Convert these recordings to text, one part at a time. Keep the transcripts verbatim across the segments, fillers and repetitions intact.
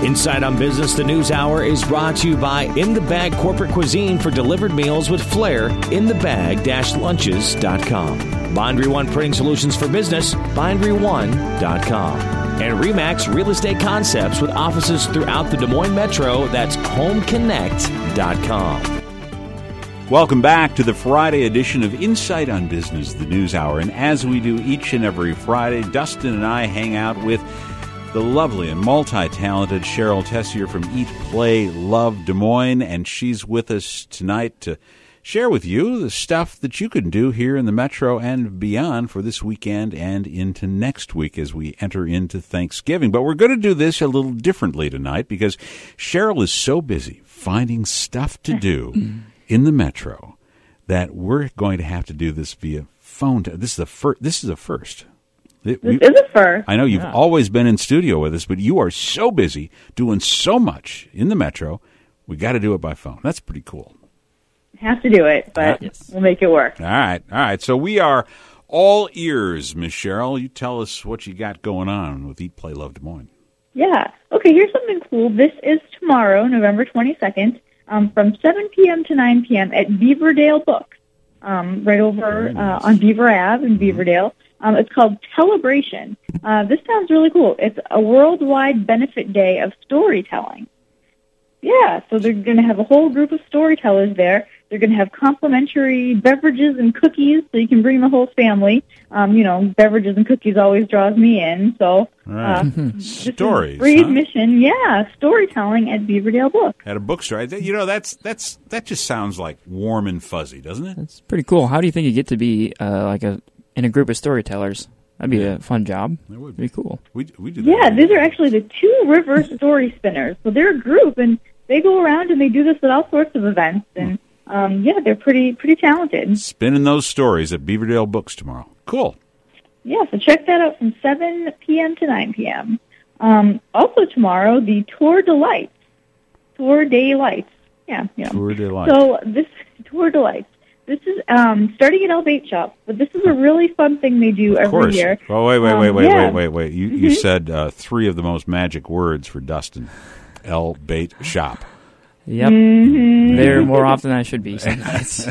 Inside on Business, the News Hour is brought to you by In the Bag Corporate Cuisine for delivered meals with flair. in the bag dash lunches dot com. Bindery One Printing Solutions for Business, bindery one dot com. And Remax Real Estate Concepts with offices throughout the Des Moines Metro. That's home connect dot com. Welcome back to the Friday edition of Insight on Business, the News Hour. And as we do each and every Friday, Dustin and I hang out with the lovely and multi-talented Cheryl Tessier from Eat, Play, Love Des Moines, and she's with us tonight to share with you the stuff that you can do here in the Metro and beyond for this weekend and into next week as we enter into Thanksgiving. But we're going to do this a little differently tonight because Cheryl is so busy finding stuff to do in the Metro that we're going to have to do this via phone. This is the first. This is a first. It, this we, is a first. I know you've yeah. always been in studio with us, but you are so busy doing so much in the Metro. We got to do it by phone. That's pretty cool. Have to do it, but right. we'll make it work. All right, all right. So we are all ears, Miss Cheryl. You tell us what you got going on with Eat, Play, Love Des Moines. Yeah. Okay. Here's something cool. This is tomorrow, November twenty-second, um, from seven p.m. to nine p.m. at Beaverdale Books, um, right over nice. uh, on Beaver Ave in mm-hmm. Beaverdale. Um, it's called Telebration. Uh, this sounds really cool. It's a worldwide benefit day of storytelling. Yeah, so they're going to have a whole group of storytellers there. They're going to have complimentary beverages and cookies, so you can bring the whole family. Um, you know, beverages and cookies always draws me in. So, right. uh, stories, free huh? admission. Yeah, storytelling at Beaverdale Books. At a bookstore. You know, that's that's that just sounds like warm and fuzzy, doesn't it? That's pretty cool. How do you think you get to be uh, like a in a group of storytellers? That'd be yeah. a fun job. It would be cool. We we do that. Yeah, these are actually the Two River Story Spinners. So they're a group, and they go around and they do this at all sorts of events, and um, yeah, they're pretty pretty talented. Spinning those stories at Beaverdale Books tomorrow. Cool. Yeah, so check that out from seven p.m. to nine p.m. Um, also tomorrow, the Tour de Lights. Tour de Lights. Yeah, yeah. Tour de Lights. So this Tour de Lights. This is um, starting at El Bait Shop, but this is a really fun thing they do of every course. year. Oh, wait, wait, um, wait, wait, yeah. wait, wait, wait. You, mm-hmm. you said uh, three of the most magic words for Dustin. El Bait Shop. Yep. Mm-hmm. There more often than I should be sometimes.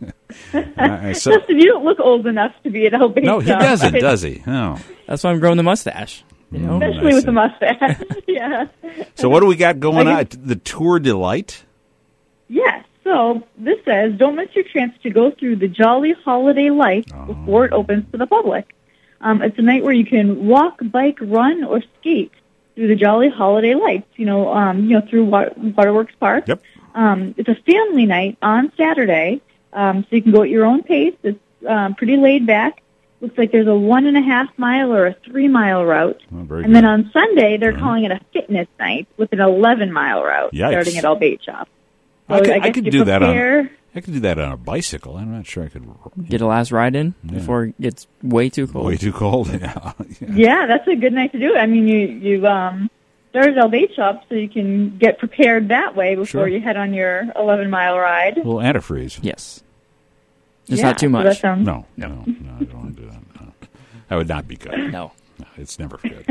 uh, so, Justin, you don't look old enough to be at El Bait no, Shop. he doesn't, does he? No. That's why I'm growing the mustache. You know? Especially with the mustache. yeah. So what do we got going on? Guess, the Tour de Light? Yes. So this says, don't miss your chance to go through the Jolly Holiday Lights oh. before it opens to the public. Um, it's a night where you can walk, bike, run, or skate through the Jolly Holiday Lights, you know, um, you know, through Water, Waterworks Park. Yep. Um, it's a family night on Saturday, um, so you can go at your own pace. It's um, pretty laid back. Looks like there's a one and a half mile or a three mile route. Oh, very and good. then on Sunday, they're mm-hmm. calling it a fitness night with an eleven mile route Yikes. starting at El Bait Shop. So I could, I I guess could you do that on. prepare. I could do that on a bicycle. I'm not sure I could get a last ride in yeah. before it gets way too cold. Way too cold. Yeah. yeah. yeah, that's a good night to do it. I mean, you you um started El Bait Shop, so you can get prepared that way before sure. you head on your eleven mile ride. A little antifreeze. Yes. Just yeah, not too much. So that sounds... No, no, no, I don't want to do that. No. That would not be good. No. no it's never good.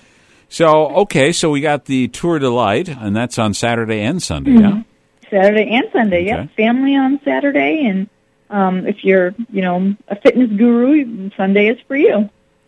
So, okay, so we got the Tour de Light, and that's on Saturday and Sunday, mm-hmm. yeah? Saturday and Sunday, okay. yeah. Family on Saturday, and um, if you're, you know, a fitness guru, Sunday is for you.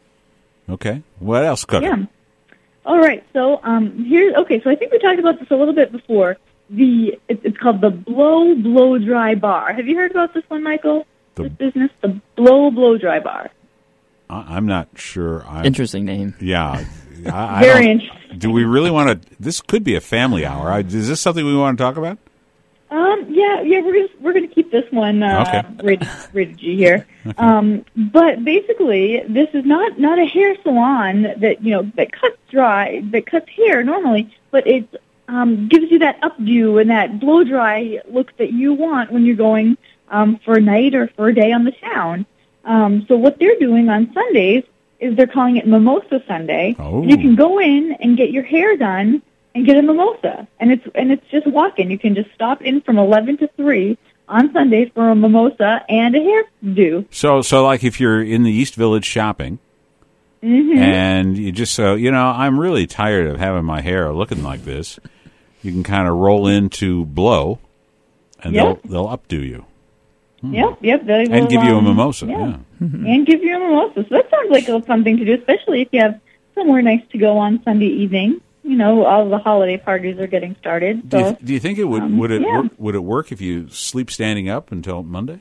Okay. What else cooking? Yeah. All right. So um, here's okay. So I think we talked about this a little bit before. The it, it's called the Blow Blow Dry Bar. Have you heard about this one, Michael? The, this business, the Blow Blow Dry Bar. I, I'm not sure. I'm, Interesting name. Yeah. I, I Very interesting. Do we really want to? This could be a family hour. I, is this something we want to talk about? Um. Yeah. Yeah. We're gonna we're gonna keep this one uh, okay. rated, rated G here. Okay. Um. But basically, this is not not a hair salon that you know that cuts dry that cuts hair normally, but it um gives you that updo and that blow dry look that you want when you're going um for a night or for a day on the town. Um. So what they're doing on Sundays is they're calling it Mimosa Sunday. Oh. You can go in and get your hair done and get a mimosa, and it's and it's just walk-in. You can just stop in from eleven to three on Sundays for a mimosa and a hairdo. So, so like if you're in the East Village shopping, Mm-hmm. And you just so, you know, I'm really tired of having my hair looking like this. You can kind of roll into Blow, and Yep. they'll they'll updo you. Yep, yep. They And will, give you a um, mimosa, Yeah. yeah. And give you a mimosa. So that sounds like a fun thing to do, especially if you have somewhere nice to go on Sunday evening. You know, all the holiday parties are getting started. Do So you, do you think it would um, would it yeah. work, would it work if you sleep standing up until Monday?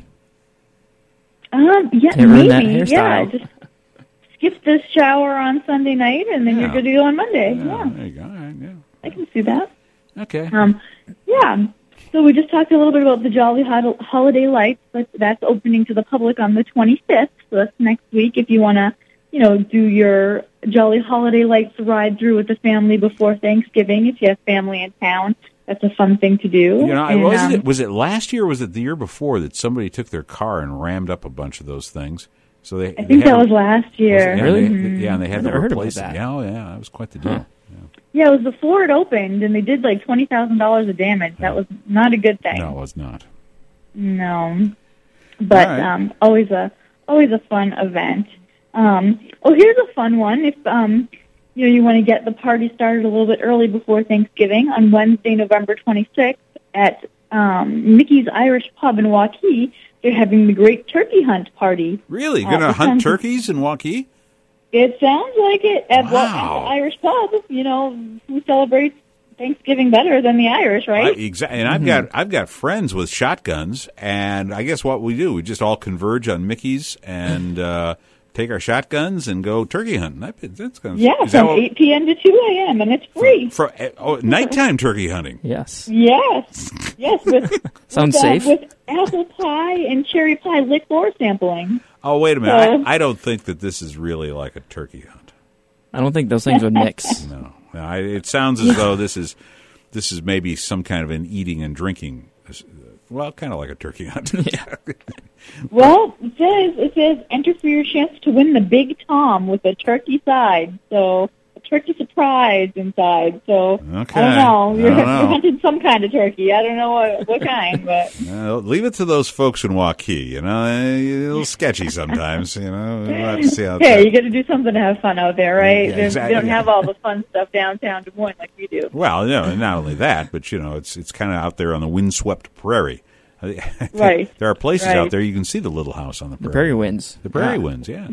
Um, yeah, Can't ruin that maybe. Yeah, hairstyle. just skip the shower on Sunday night, and then Yeah. you're good to go on Monday. Yeah, Yeah, there you go. All right, yeah. I can see that. Okay. Um, yeah. So we just talked a little bit about the Jolly Hol- Holiday Lights, but that's opening to the public on the twenty-fifth. So that's next week. If you want to, you know, do your Jolly Holiday Lights ride through with the family before Thanksgiving, if you have family in town, that's a fun thing to do. You know, I And, was um, it was it last year or was it the year before that somebody took their car and rammed up a bunch of those things? So they I think that was last year. Yeah, Really? They, yeah, and they had I've to never heard about replace it. that. Yeah, oh, yeah, that was quite the deal. Huh. Yeah, it was before it opened, and they did like twenty thousand dollars of damage. That was not a good thing. No, it was not. No, but All right. um, always a always a fun event. Um, oh, here's a fun one. If um, you know you want to get the party started a little bit early before Thanksgiving, on Wednesday, November twenty-sixth, at um, Mickey's Irish Pub in Waukee, they're having the Great Turkey Hunt Party. Really? You're Uh, going to it hunt sounds- turkeys in Waukee? It sounds like it at, well, at Wow. the Irish Pub. You know, who celebrates Thanksgiving better than the Irish, I, right? exa- and I've got I've got friends with shotguns, and I guess what we do, we just all converge on Mickey's and uh, take our shotguns and go turkey hunting. That, that's kind of, Yeah, is that from what- eight p.m. to two a.m., and it's free. For, oh, nighttime turkey hunting. Yes. Yes, yes, with Sounds with, uh, safe. with apple pie and cherry pie liqueur sampling. Oh, wait a minute. So- I, I don't think that this is really like a turkey hunt. I don't think those things would mix. No, no I, it sounds as though this is this is maybe some kind of an eating and drinking. Well, kind of like a turkey hunt. Well, it says it says enter for your chance to win the Big Tom with a turkey side. So a turkey surprise inside. So Okay. I don't know. I You're, don't know. you're hunting some kind of turkey. I don't know what what kind, but Uh, leave it to those folks in Waukee. You know, a little sketchy sometimes. You know, we'll have to see how. hey, that- you got to do something to have fun out there, right? Yeah, They- exactly. They don't have all the fun stuff downtown Des Moines like we do. Well, no, not only that, but you know, it's it's kind of out there on the windswept prairie. I think Right. There are places Right. out there you can see the little house on the prairie. The prairie winds. The prairie Yeah. winds, yeah.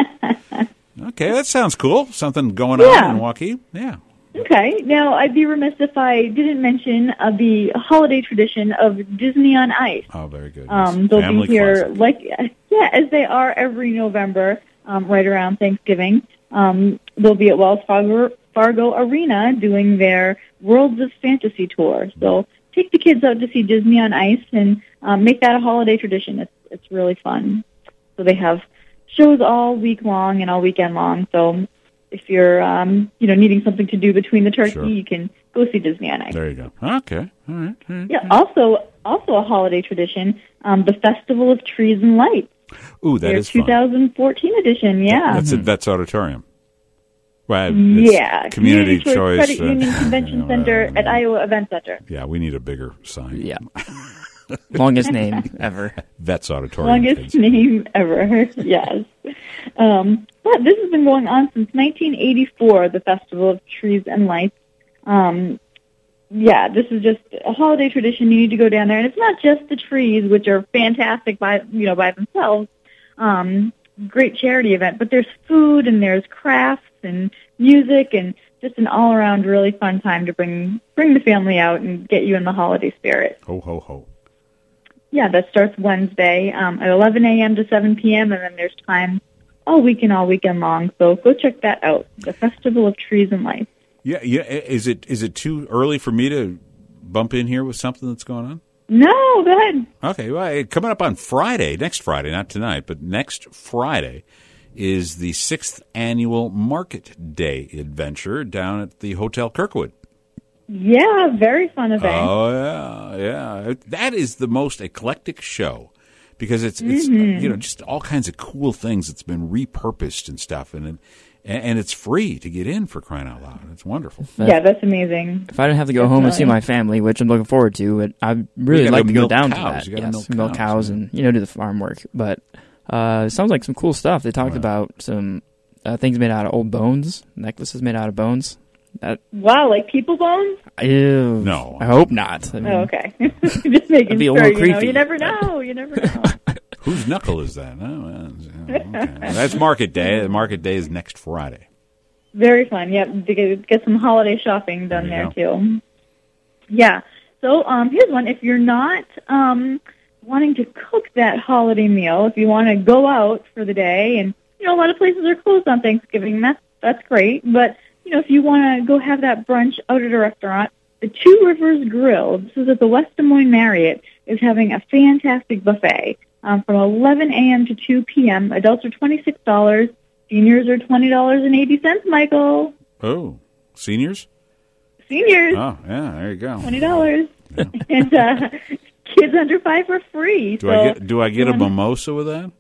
Okay, that sounds cool. Something going Yeah. on in Waukee. Yeah. Okay. Now, I'd be remiss if I didn't mention uh, the holiday tradition of Disney on Ice. Oh, very good. Um, Yes. they'll Family be here, classic. like yeah, as they are every November, um, right around Thanksgiving. Um, they'll be at Wells Fargo, Fargo Arena doing their Worlds of Fantasy tour. So take the kids out to see Disney on Ice and um, make that a holiday tradition. It's it's really fun. So they have shows all week long and all weekend long. So if you're um, you know needing something to do between the turkey, Sure. you can go see Disney on Ice. There you go. Okay. All right. All right. Yeah. Also, also a holiday tradition, um, the Festival of Trees and Lights. Ooh, that Their is fun. twenty fourteen edition. Yeah. That's at Vets Auditorium. Well, it's Yeah, Community, choice. Credit uh, Union Convention you know, Center uh, at Iowa Event Center. Yeah, we need a bigger sign. Yeah. Longest name ever. Vets Auditorium. Longest kids. name ever. Yes. Um, but this has been going on since nineteen eighty-four. The Festival of Trees and Lights. Um, yeah, this is just a holiday tradition. You need to go down there, and it's not just the trees, which are fantastic by you know by themselves. Um, great charity event, but there's food and there's crafts and music and just an all-around really fun time to bring bring the family out and get you in the holiday spirit. Ho, ho, ho. Yeah, that starts Wednesday um, at eleven a.m. to seven p.m., and then there's time all week and all weekend long. So go check that out, the Festival of Trees and Lights. Yeah, yeah. Is it is it too early for me to bump in here with something that's going on? No, go ahead. Okay, well, it- coming up on Friday, next Friday, not tonight, but next Friday, is the sixth annual Market Day adventure down at the Hotel Kirkwood. Yeah, very fun event. Oh yeah, yeah. That is the most eclectic show because it's it's you know just all kinds of cool things that's been repurposed and stuff, and it, and it's free to get in for crying out loud. It's wonderful. yeah, that's amazing. If I didn't have to go home and see Definitely. my family, which I'm looking forward to, it, I'd really You gotta like go to go milk down cows. to that. You gotta Yes, milk cows, cows yeah. and you know do the farm work. But uh, it sounds like some cool stuff. They talked Oh, yeah. about some uh, things made out of old bones, necklaces made out of bones. That, wow, like people bones? Ew. No. I hope not. I mean, Oh, okay. Just making be a sure. little You know, creepy. you never know. You never know. Whose knuckle is that? Oh, well, okay. That's Market Day. Market Day is next Friday. Very fun. Yep, to get, get some holiday shopping done There there, you too. Yeah. So um, here's one. If you're not um, wanting to cook that holiday meal, if you want to go out for the day, and you know a lot of places are closed on Thanksgiving, that's that's great. But you know if you want to go have that brunch out at a restaurant, the Two Rivers Grill, this is at the West Des Moines Marriott, is having a fantastic buffet um, from eleven a.m. to two p.m. Adults are twenty-six dollars. Seniors are twenty dollars and eighty cents, Michael. Oh, seniors? Seniors, Oh, yeah, there you go. twenty dollars. Yeah. And uh, kids under five are free. Do so, I get do I get a mimosa with that?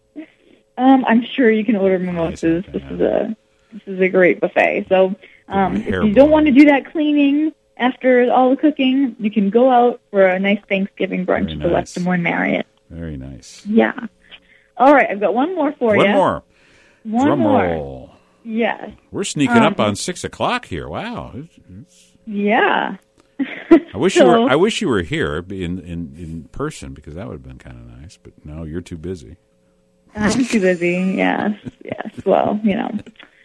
Um, I'm sure you can order mimosas. Nice, okay. This is a this is a great buffet. So um, my if hair you don't blown. want to do that cleaning after all the cooking, you can go out for a nice Thanksgiving brunch Very at the West nice. Des Moines Marriott. Very nice. Yeah. All right, I've got one more for One you. more. One Drum more. roll. Yes. We're sneaking Um, up on six o'clock here. Wow. It's- it's- Yeah. I wish So- you were. I wish you were here in, in, in person because that would have been kind of nice. But no, you're too busy. I'm too busy. Yes, yes. Well, you know.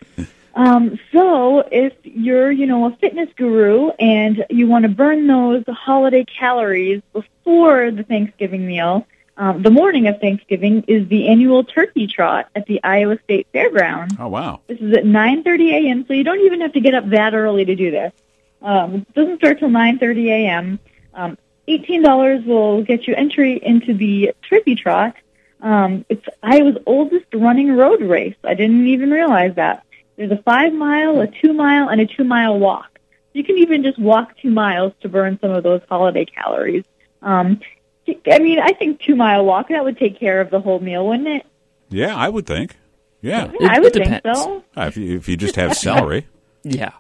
Um, so if you're, you know, a fitness guru and you want to burn those holiday calories before the Thanksgiving meal, um, the morning of Thanksgiving is the annual turkey trot at the Iowa State Fairgrounds. Oh wow. This is at nine thirty a.m., so you don't even have to get up that early to do this. Um, it doesn't start till nine thirty a.m. Um, eighteen dollars will get you entry into the turkey trot. Um, it's Iowa's oldest running road race. I didn't even realize that. There's a five-mile, a two-mile, and a two-mile walk. You can even just walk two miles to burn some of those holiday calories. Um, I mean, I think two-mile walk, that would take care of the whole meal, wouldn't it? Yeah, I would think. Yeah. Yeah, I it would think depends. so. Uh, if you if you just have celery. Yeah.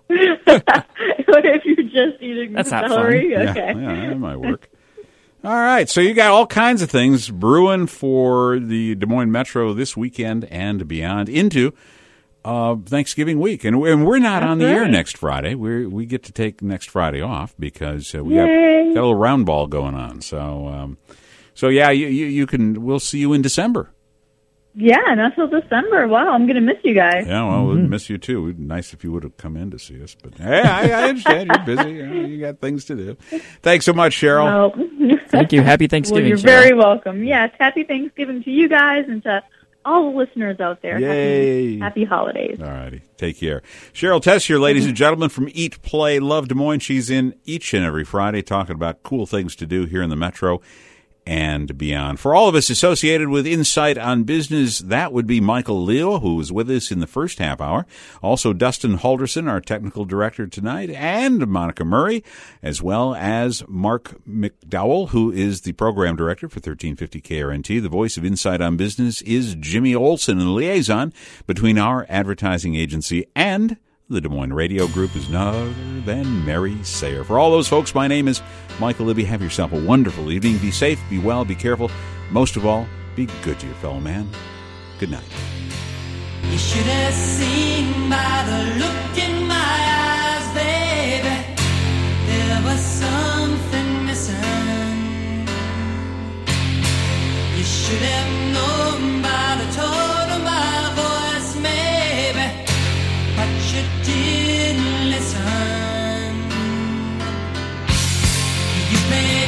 What if you're just eating That's the not celery? fun. Okay. Yeah, yeah, that might work. All right, so you got all kinds of things brewing for the Des Moines Metro this weekend and beyond into uh, Thanksgiving week, and we're, and we're not That's on the air right. next Friday. We we get to take next Friday off because uh, we got, Yay. got a little round ball going on. So um, so yeah, you, you you can. We'll see you in December. Yeah, not till December. Wow, I'm going to miss you guys. Yeah, well, we'd miss you too. It'd be nice if you would have come in to see us. But hey, I, I understand you're busy. You, know, you got things to do. Thanks so much, Cheryl. Well, Thank you. Happy well, Thanksgiving, you're Cheryl. very welcome. Yes, happy Thanksgiving to you guys and to all the listeners out there. Yay. Happy, happy holidays. All righty. Take care. Cheryl Tessier, ladies and gentlemen, from Eat, Play, Love Des Moines. She's in each and every Friday talking about cool things to do here in the Metro and beyond. For all of us associated with Insight on Business, that would be Michael Leo, who was with us in the first half hour. Also, Dustin Halderson, our technical director tonight, and Monica Murray, as well as Mark McDowell, who is the program director for thirteen fifty K R N T. The voice of Insight on Business is Jimmy Olson, and the liaison between our advertising agency and the Des Moines Radio Group is none other than Mary Sayer. For all those folks, my name is Michael Libby. Have yourself a wonderful evening. Be safe, be well, be careful. Most of all, be good to your fellow man. Good night. You should have seen by the look in my eyes, baby. There was something missing. You should have known by the tone of my voice, maybe. But you didn't listen. You made